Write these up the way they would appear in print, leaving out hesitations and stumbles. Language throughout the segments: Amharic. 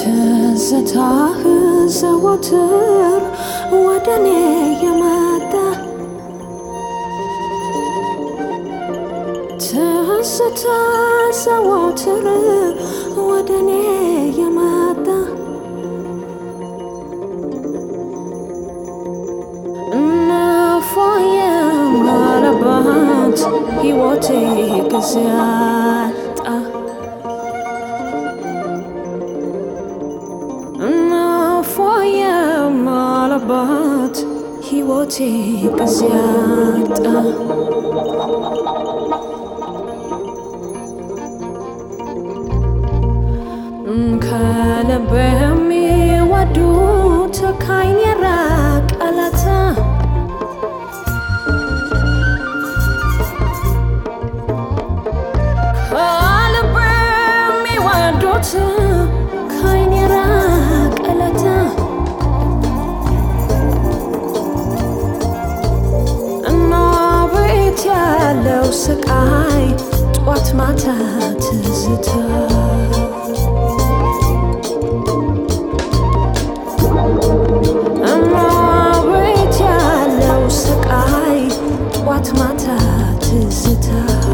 ትዝታህ ዘወትር ወደኔ የመጣ ትዝታ ዘወትር ወደኔ የመጣ ነፋየ ማለባት ሕይወቴ ከዚያጣ ነፋየ ማለባት ሕይወቴ ከዚያጣ ከልብ የሚወዱት ከዓይን የራቀለት ከልብ የሚወዱት ከዓይን የራቀለት እና ቤት ያለው ስቃይ ጧት ማታ ትዝታ ጧት ማታ ትዝታ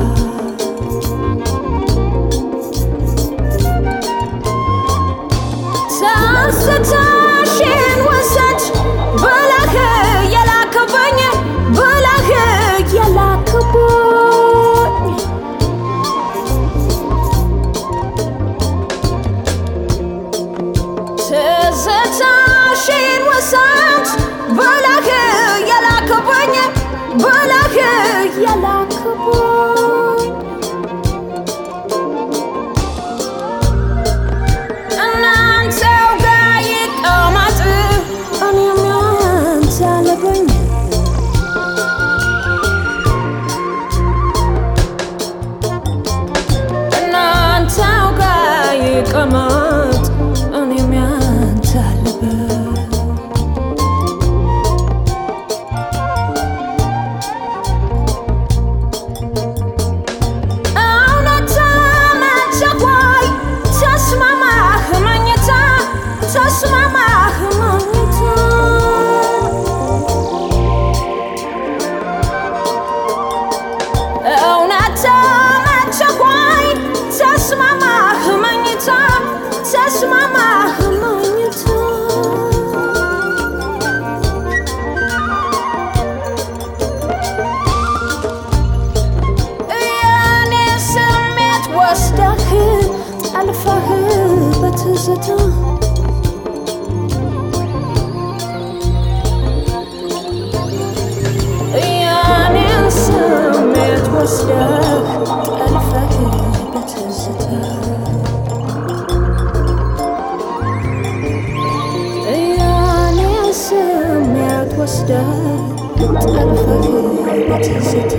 ትዝታሽን ወሰድ ብለህ የላክብኝ ብለህ የላክብኝ ትዝታሽን ወሰድ ብለህ የላክብኝ ብለህ የላክብኝ እናንተው ጋር ይቀመጥ እኔም ያንተ ልበኝ እናንተው ጋር ይቀመጥ እኔም ያንተ ልበኝ ተስማማህ መኝታ እውነት ተመቸኳይ ተስማማህ መኝታ ተስማማህ መኝታ የኔ ስሜት ወስደህ ጠልፈህ በትዝታ ስሜት ወስደህ ጠልፈህ በትዝታ የኔን ስሜት ወስደህ ጠልፈህ በትዝታ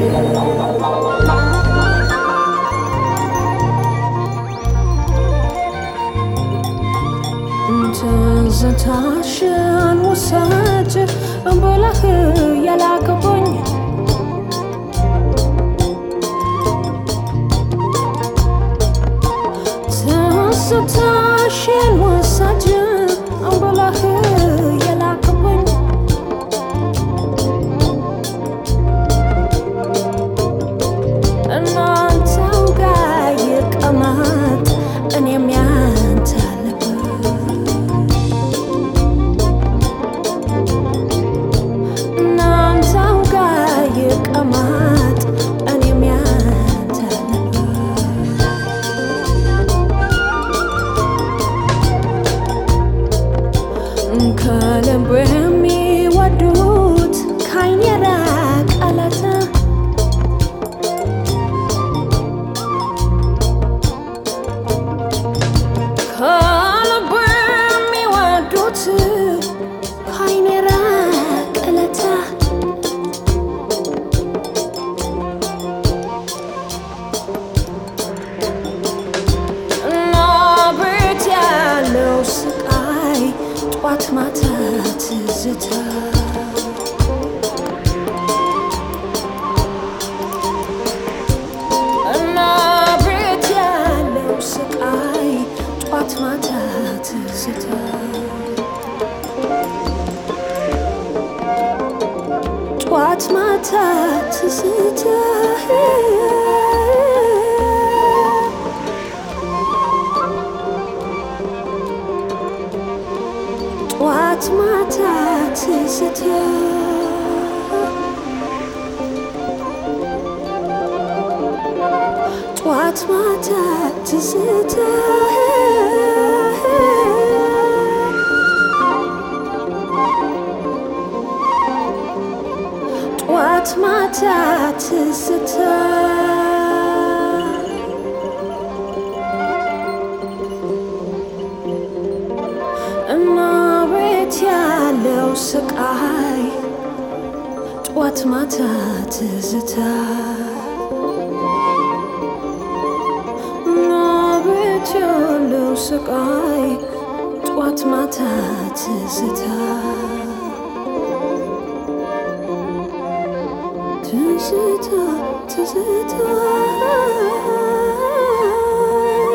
ትዝታሽን ውሰድ ብለህ የላክብኝ ትዝታሽን ውሰድ ብለህ የላክብኝ እናንተው ጋር ይቀመጥ እኔም ያንተ እናንተው ጋር ይቀመጥ እኔም ያንተ ከልብ የሚወዱት ከዓይን የራቀለት ከልብ የሚወዱት ከዓይን የራቀለት እና ቤት ያለው ስቃይ ጧት ማታ ትዝታ ማታ ትዝታ ጠዋት ማታ ትዝታ ጠዋት ማታ ትዝታ ጠዋት ማታ ትዝታ ጠዋት ማታ ትዝታ እና ቤት ያለው ስቃይ ጠዋት ማታ ትዝታ እና ቤት ያለው ስቃይ ጠዋት ማታ ትዝታ ትዝታ ትዝታ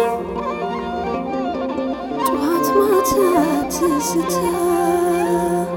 ጠዋት ማታ ትዝታ